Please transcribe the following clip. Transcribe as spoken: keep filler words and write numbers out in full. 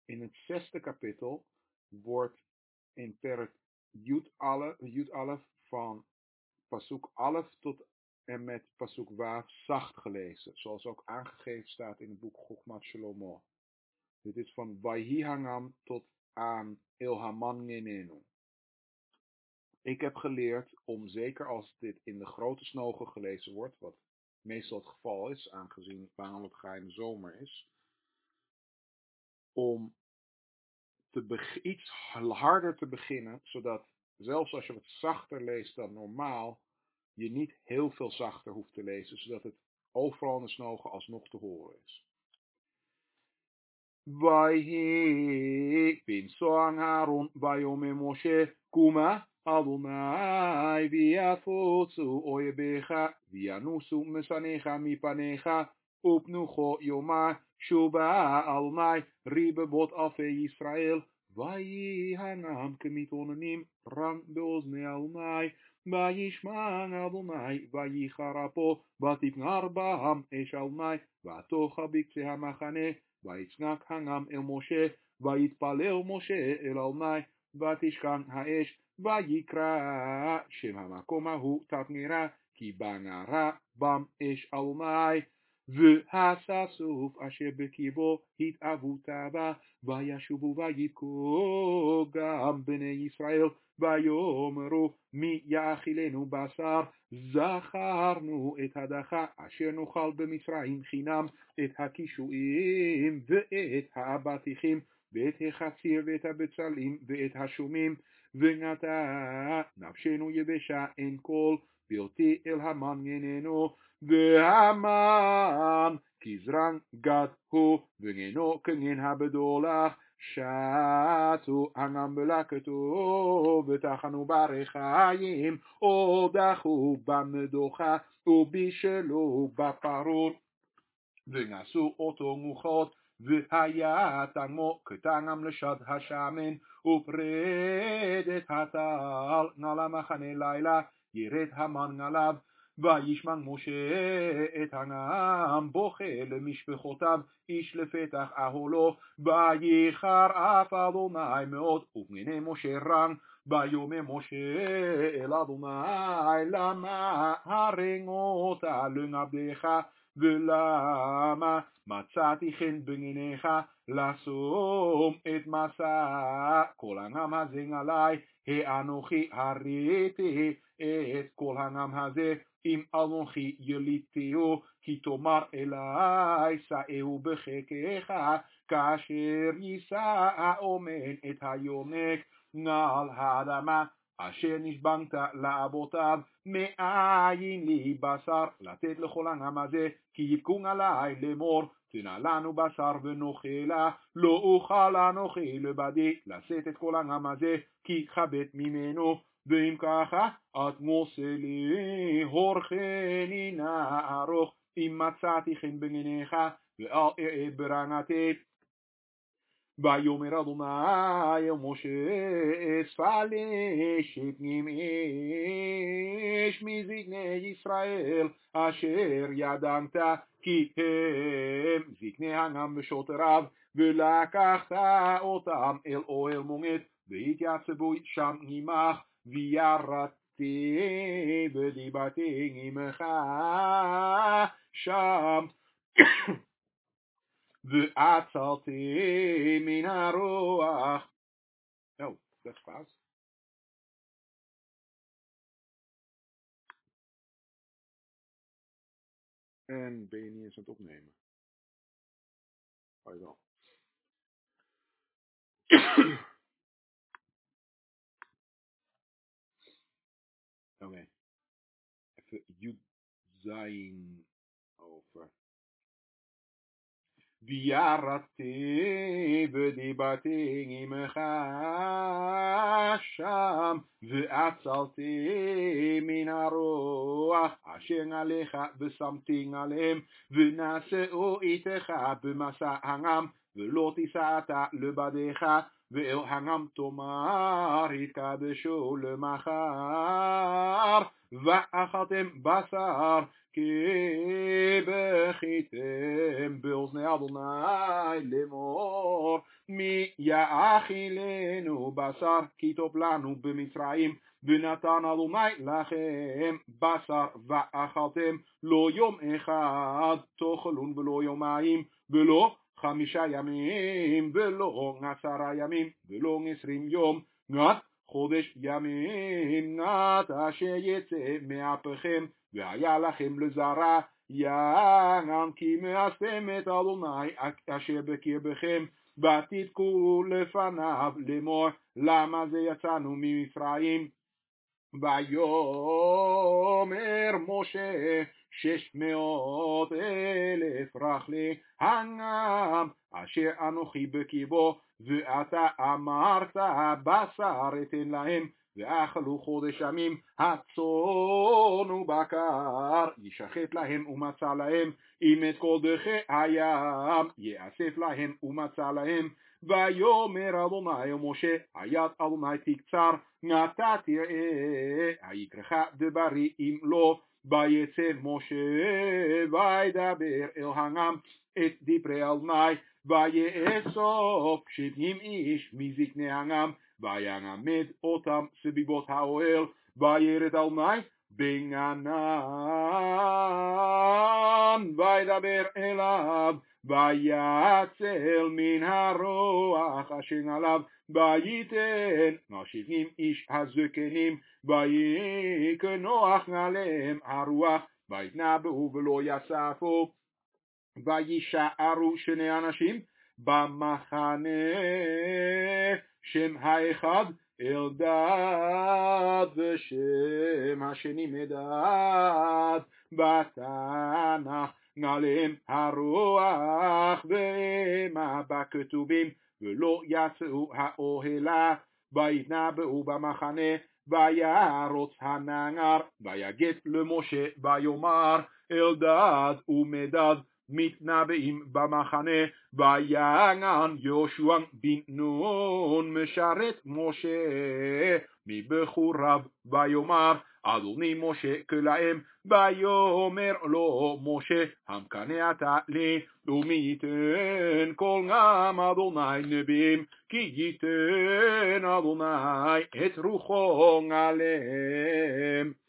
in het zesde kapitel wordt in Perek Yud Alef, Yud Alef van Pasuk Alef tot en met Pasuk Waaf zacht gelezen. Zoals ook aangegeven staat in het boek Chochmat Shlomo. Dit is van Vayhi Hangam tot aan Ilhaman Genenu. Ik heb geleerd om, zeker als dit in de grote snogen gelezen wordt, wat meestal het geval is, aangezien Baanlotga in de zomer is, om te beg- iets harder te beginnen, zodat zelfs als je wat zachter leest dan normaal, je niet heel veel zachter hoeft te lezen, zodat het overal in de snogen alsnog te horen is. Vayhi bin soang Aaron vayome Moshe kuma Adonai viafotsu oyebecha vianusu mesanecha mipanecha upnucho yomar shuba alnai ribebot alfe Yisrael vayhi hanam kemitonanim rang beozne alnai vayishman Adonai vayicharapo vatipnar baham esh alnai vatocha bikse hamachane ויצנק הנם אל משה, ויתפלל משה אל אלוהי, ותשכן האש, ויקרא שם המקום ההוא תתנירה, כי בנרה בם אש אלוהי, והססוף אשר בקרבו התאוותה בה, וישובו ויבכו גם בני ישראל, ויאמרו מי יאכילנו בשר, זכרנו את הדחה אשר נאכל במצרים חינם, את הקישואים ואת האבטיחים ואת החציר ואת הבצלים ואת השומים, ונטע נפשנו יבשה אין כל, בלתי אל המן גננו, והמן כזרן גד הוא, וגנו כגן הבדולח, שטו הנם בלקתו, ותחנו ברחיים, הודחו במדוחה, ובישלו בפרור, ונעשו אותו מוחות, והיה תמו כתנם לשד השמן, ופרדת הטל נעלה מחנה לילה, ירד המן עליו, וישמן משה את הנם בוכה למשפחותיו, איש לפתח אהלו, וייחר אף אדוני מאוד, ופני משה רן, ויאמר משה אל אדוני, למה הרנgot לנעבדך, ולמה מצאתי חן בעיניך לשום את מסע כל העם הזה עלי, האנוכי הריתי את כל העם הזה, אם אנוכי יליתהו, כי תאמר אלי שאהו בחיקך, כאשר יישא האומן את היונק על האדמה אשר נשבעת לאבותיו, מאין לי בשר לתת לכל העם הזה, כי יבכו עלי לאמור, תנה לנו בשר ונאכלה, לא אוכל אנוכי לבדי לשאת את כל העם הזה, כי כבד ממנו. ואם ככה, את מוסה לי הורכני נא ארוך, אם מצאתי חן בעיניך, ואל אראה ברענתי. ויאמר אדוני אל משה, אספה לי שבעים איש מזקני ישראל, אשר ידעת כי הם זקני העם ושוטריו, ולקחת אותם אל אוהל מועד, והתייצבו שם עמך, וירדתי ודיברתי עמך שם. ועצרתי מן הרוח. Oh, that's fast. En ben je niet eens aan het opnemen? Oh, je wel. Oké. Okay. Even Yud Zayin over. וירדתי ודיברתי עמך שם, ועצרתי מן הרוח אשר עליך ושמתי עליהם, ונשאו איתך במסע העם, ולא תישא אתה לבדיך, ואל הנם תאמר התקדשו למחר, ואכלתם בשר כי בכיתם באוזני אדוני לאמור, מי יאכילנו בשר כי טוב לנו במצרים, ונתן אדוני לכם בשר ואכלתם, לא יום אחד תאכלון ולא יומיים ולא חמישה ימים ולא עשרה ימים ולא עשרים יום, נת חודש ימים נת אשר יצא מאפיכם, והיה לכם לזרע יען כי מאסתם את אדוני אשר בקרבכם, ותתקו לפניו לאמור, למה זה יצאנו ממצרים? ויאמר משה שש מאות אלף רכלי הנם אשר אנוכי בקרבו, ואתה אמרת בשר אתן להם, ואכלו חודש ימים הצאן ובקר, ישחט להם ומצא להם, אם את כל דרכי הים יאסף להם ומצא להם. ויאמר אדוני משה, היד אדוני תקצר, נתה תראה היקרך דברי אם לא. ויצא משה וידבר אל העם את דברי אדוני, ויאסוף שבעים איש מזקני העם, וילמד אותם סביבות האוהל, וירד אדוני בענן וידבר אליו, ויצל מן הרוח אשר עליו, וייתן לשבעים איש הזקנים, ויקנוח עליהם הרוח, ויתנבאו ולא יספו. וישארו שני אנשים במחנה, שם האחד אלדד ושם השני מדד, בתנ"ך עליהם הרוח והמה בכתובים, ולא יצאו האוהלה. ויתנבאו במחנה, וירוץ הנער, ויגד למשה ויאמר, אלדד ומדד מתנבאים במחנה. ויען יהושע בן נון משרת משה מבחוריו, ויאמר, אדוני משה כלהם. ויאמר לו משה, המקנא אתה לי, ומי ייתן כל עם אדוני נביאים, כי ייתן אדוני את רוחו עליהם.